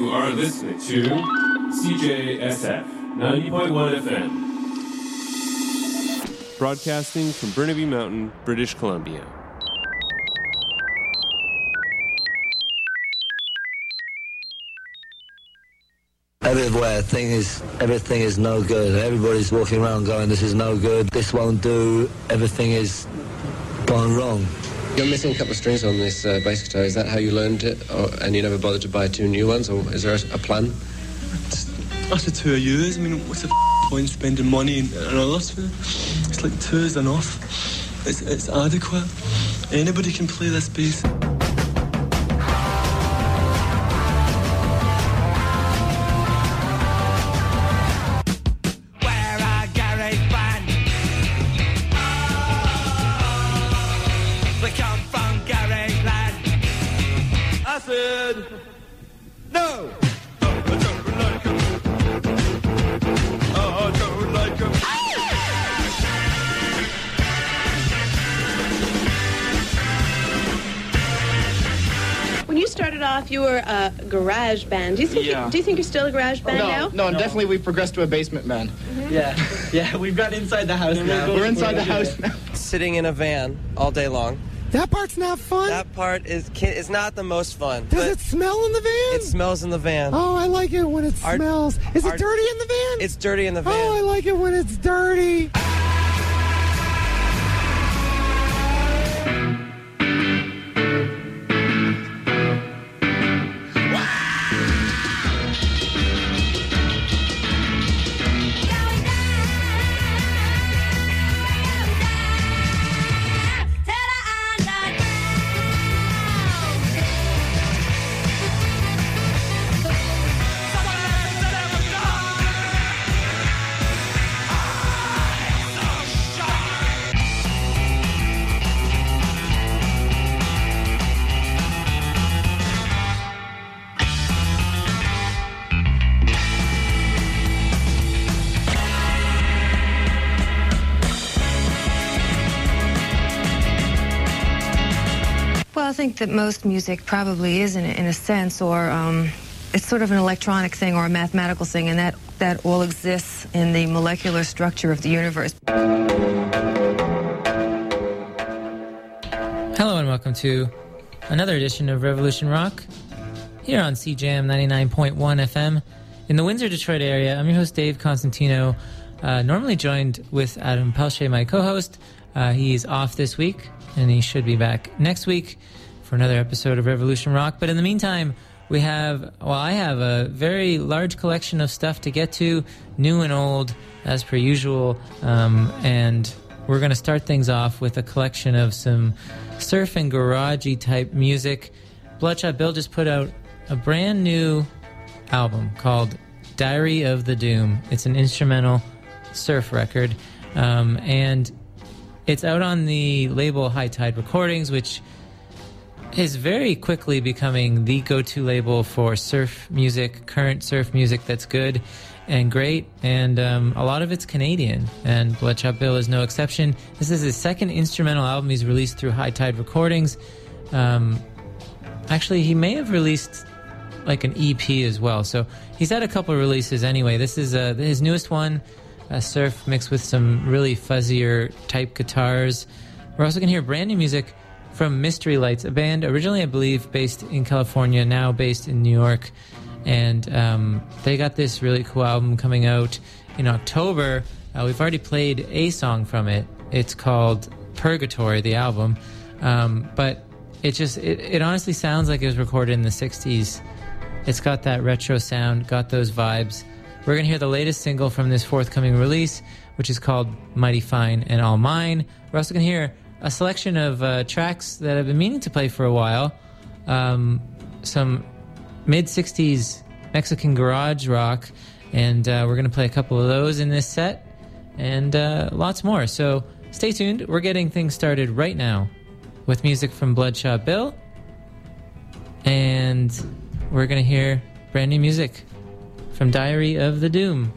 You are listening to CJSF 90.1 FM. Broadcasting from Burnaby Mountain, British Columbia. Everywhere, everything is no good. Everybody's walking around going, this is no good, this won't do, everything is gone wrong. You're missing a couple of strings on this bass guitar. Is that how you learned it? And you never bothered to buy two new ones? Or is there a plan? After 2 years, I mean, what's the point spending money and others for? It's like 2 is enough. It's adequate. Anybody can play this bass. No! When you started off, you were a garage band. Do you think you're still a garage band now? No, definitely we've progressed to a basement band. Mm-hmm. Yeah, we've got inside the house now. We're inside the house now. Sitting in a van all day long. That part's not fun. That part is not the most fun. Does it smell in the van? It smells in the van. Oh, I like it when it smells. Is it dirty in the van? It's dirty in the van. Oh, I like it when it's dirty. I think that most music probably is in a sense, or it's sort of an electronic thing or a mathematical thing, and that all exists in the molecular structure of the universe. Hello and welcome to another edition of Revolution Rock here on CJAM 99.1 FM in the Windsor, Detroit area. I'm your host, Dave Constantino, normally joined with Adam Pelche, my co-host. He's off this week, and he should be back next week for another episode of Revolution Rock. But in the meantime, I have a very large collection of stuff to get to, new and old, as per usual. And we're going to start things off with a collection of some surf and garagey type music. Bloodshot Bill just put out a brand new album called Diary of the Doom. It's an instrumental surf record. And it's out on the label High Tide Recordings, which is very quickly becoming the go-to label for surf music, current surf music that's good and great, and a lot of it's Canadian, and Bloodshot Bill is no exception. This is his second instrumental album he's released through High Tide Recordings. Actually, he may have released like an EP as well, so he's had a couple of releases anyway. This is his newest one, surf mixed with some really fuzzier type guitars. We're also going to hear brand new music from Mystery Lights, a band originally, I believe, based in California, now based in New York. And they got this really cool album coming out in October. We've already played a song from it. It's called Purgatory, the album. But it honestly sounds like it was recorded in the 60s. It's got that retro sound, got those vibes. We're going to hear the latest single from this forthcoming release, which is called Mighty Fine and All Mine. We're also going to hear a selection of tracks that I've been meaning to play for a while. Some mid-60s Mexican garage rock, and we're going to play a couple of those in this set, and lots more. So stay tuned. We're getting things started right now with music from Bloodshot Bill, and we're going to hear brand new music from Diary of the Doom.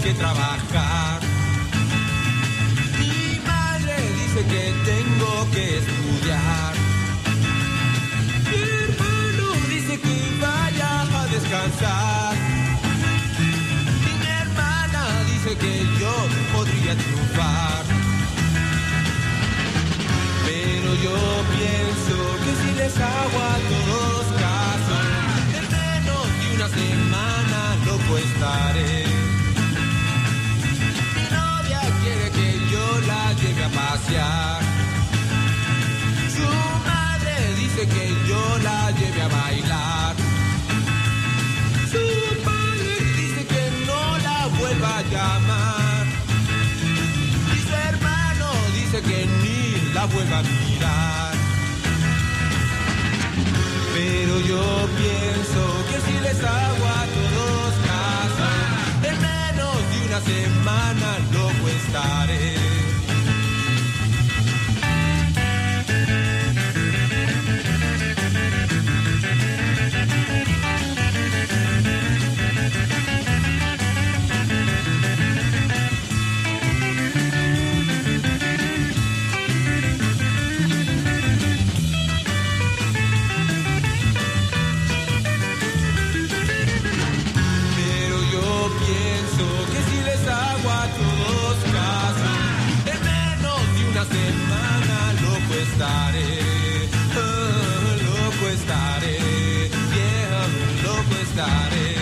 que trabajar. Mi madre dice que tengo que estudiar. Mi hermano dice que vaya a descansar. Y mi hermana dice que yo podría triunfar. Pero yo pienso que si les hago a todos caso, en menos de una semana loco estaré. Mi novia quiere que yo la lleve a pasear. Su madre dice que yo la lleve a bailar. Su padre dice que no la vuelva a llamar. Y su hermano dice que ni la vuelva a mirar. Pero yo pienso que si les hago a todos caso, en menos de una semana loco estaré. Semana loco estaré, loco estaré, yeah, loco estaré.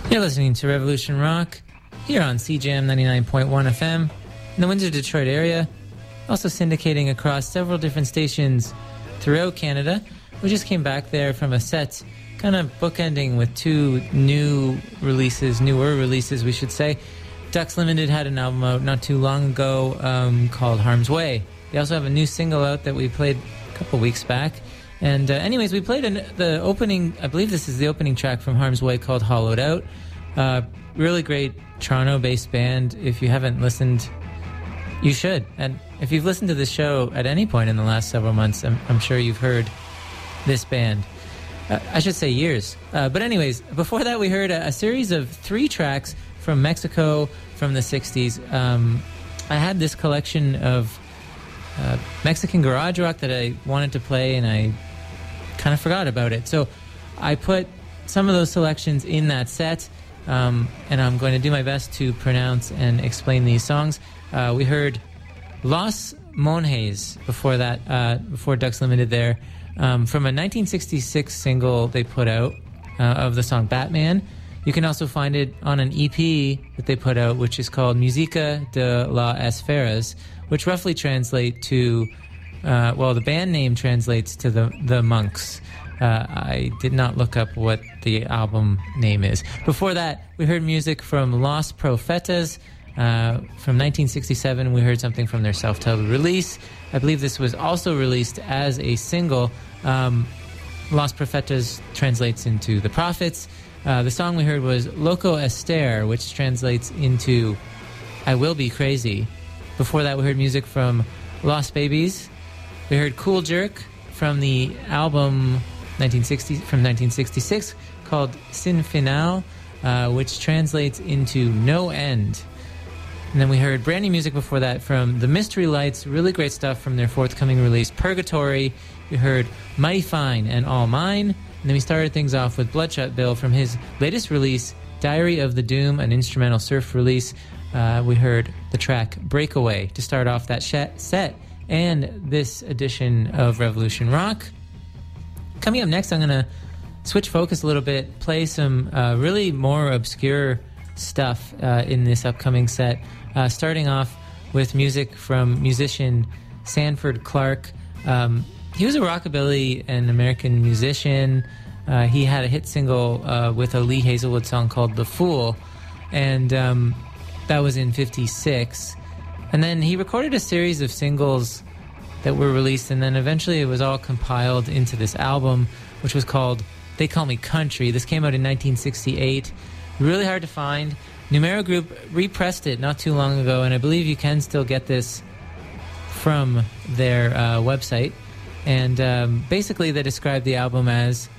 You're listening to Revolution Rock here on CJM 99.1 FM in the Windsor, Detroit area, also syndicating across several different stations throughout Canada. We just came back there from a set kind of bookending with two newer releases, we should say. Ducks Limited had an album out not too long ago called Harm's Way. They also have a new single out that we played a couple weeks back. And anyways, we played the opening, I believe this is the opening track from Harm's Way called Hollowed Out. Really great Toronto-based band. If you haven't listened, you should. And if you've listened to the show at any point in the last several months, I'm sure you've heard this band. I should say years. But anyways, before that we heard a series of 3 tracks from Mexico from the 60s. I had this collection of Mexican garage rock that I wanted to play, and I kind of forgot about it. So I put some of those selections in that set, and I'm going to do my best to pronounce and explain these songs. We heard Los Monjes before that, before Ducks Limited there, from a 1966 single they put out of the song Batman. You can also find it on an EP that they put out, which is called Música de las Esferas, which roughly translate to, the band name translates to the monks. I did not look up what the album name is. Before that, we heard music from Los Profetas. From 1967, we heard something from their self-titled release. I believe this was also released as a single. Los Profetas translates into The Prophets. The song we heard was Loco Esther, which translates into I Will Be Crazy. Before that, we heard music from Lost Babies. We heard Cool Jerk from the album from 1966 called Sin Final, which translates into No End. And then we heard brand new music before that from The Mystery Lights, really great stuff from their forthcoming release, Purgatory. We heard Mighty Fine and All Mine. And then we started things off with Bloodshot Bill from his latest release, Diary of the Doom, an instrumental surf release. We heard the track Breakaway to start off that set and this edition of Revolution Rock. Coming up next, I'm going to switch focus a little bit, play some really more obscure stuff in this upcoming set, starting off with music from musician Sanford Clarke. He was a rockabilly and American musician. He had a hit single with a Lee Hazelwood song called The Fool, and that was in 56. And then he recorded a series of singles that were released, and then eventually it was all compiled into this album, which was called They Call Me Country. This came out in 1968. Really hard to find. Numero Group repressed it not too long ago, and I believe you can still get this from their website. And basically they described the album as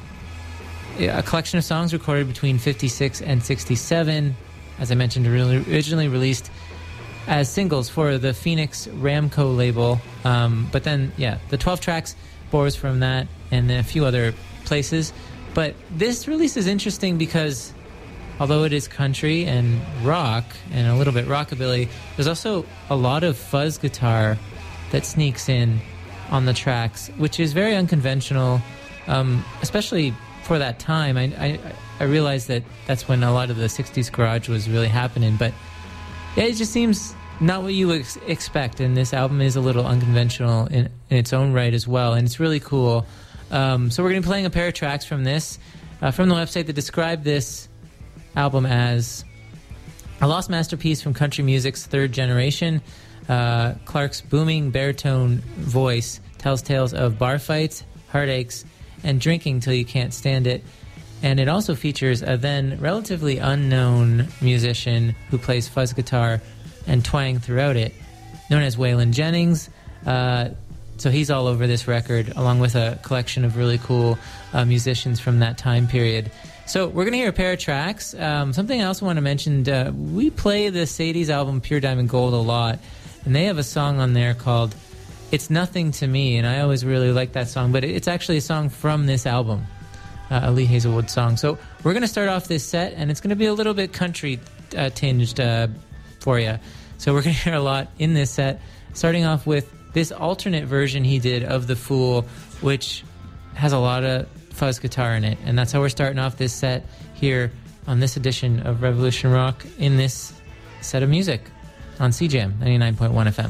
a collection of songs recorded between 56 and 67, as I mentioned, originally released as singles for the Phoenix Ramco label. But then, the 12 tracks bores from that and a few other places. But this release is interesting because although it is country and rock and a little bit rockabilly, there's also a lot of fuzz guitar that sneaks in on the tracks, which is very unconventional, especially for that time. I realized that that's when a lot of the 60s garage was really happening, but it just seems not what you expect, and this album is a little unconventional in its own right as well, and it's really cool. So we're going to be playing a pair of tracks from this, from the website that described this album as a lost masterpiece from country music's third generation. Clark's booming baritone voice tells tales of bar fights, heartaches, and drinking till you can't stand it. And it also features a then relatively unknown musician who plays fuzz guitar and twang throughout it, known as Waylon Jennings. So he's all over this record, along with a collection of really cool musicians from that time period. So we're going to hear a pair of tracks. Something else I want to mention, we play the Sadie's album Pure Diamond Gold a lot, and they have a song on there called It's Nothing to Me, and I always really like that song, but it's actually a song from this album, a Lee Hazelwood song. So we're going to start off this set, and it's going to be a little bit country tinged for you. So we're going to hear a lot in this set, starting off with this alternate version he did of The Fool, which has a lot of fuzz guitar in it, and that's how we're starting off this set here on this edition of Revolution Rock in this set of music on CJAM 99.1 FM.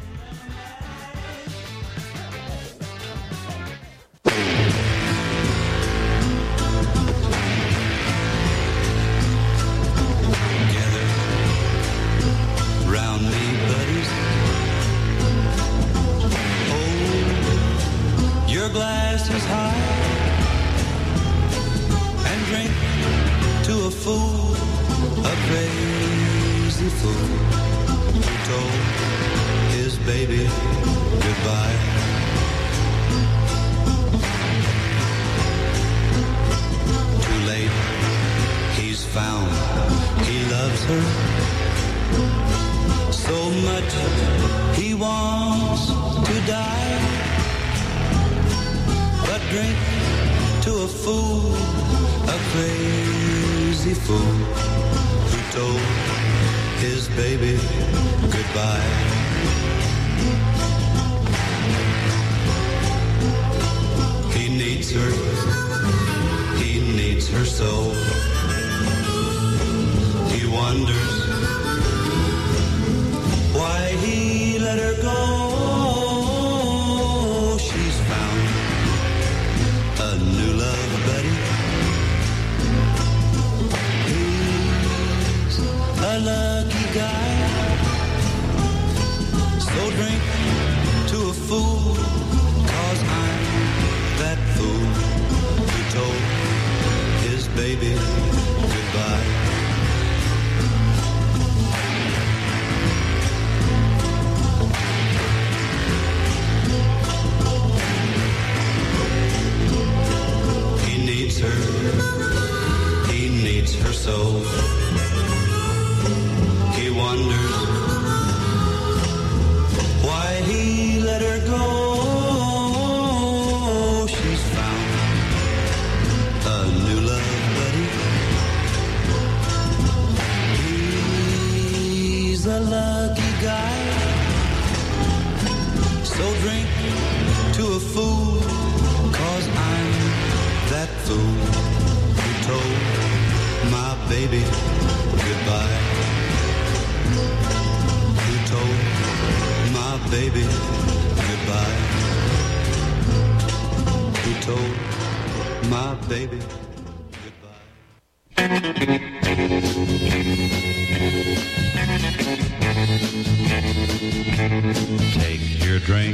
Take your drink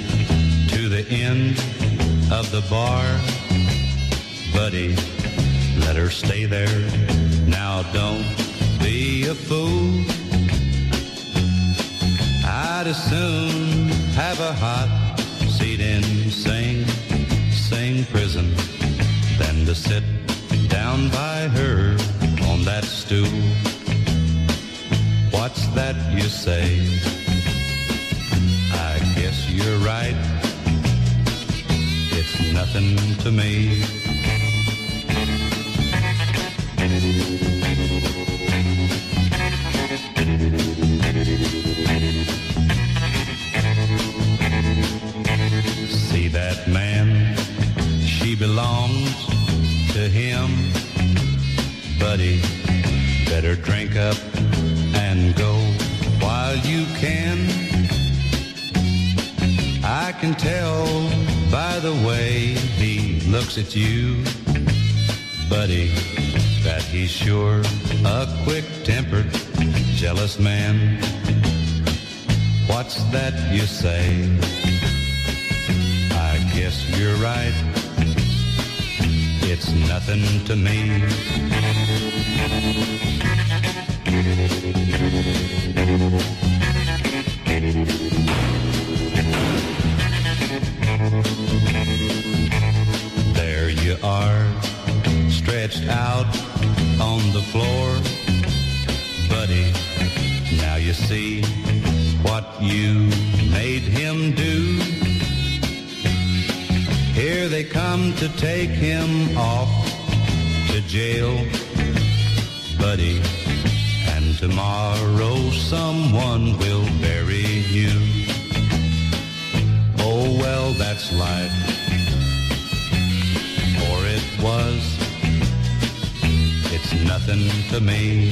to the end of the bar, buddy, let her stay there. Now don't be a fool. I'd as soon have a hot seat in Sing Prison than to sit down by her on that stool. What's that you say? I guess you're right. It's nothing to me. See that man? She belongs to him. Buddy, better drink up and go while you can. I can tell by the way he looks at you, buddy, that he's sure a quick-tempered, jealous man. What's that you say? I guess you're right. It's nothing to me. There you are, stretched out on the floor, buddy. Now you see what you made him do. Here they come to take him off to jail, buddy, and tomorrow someone will bury you. Oh, well, that's life, or it was. It's nothing nothing to me.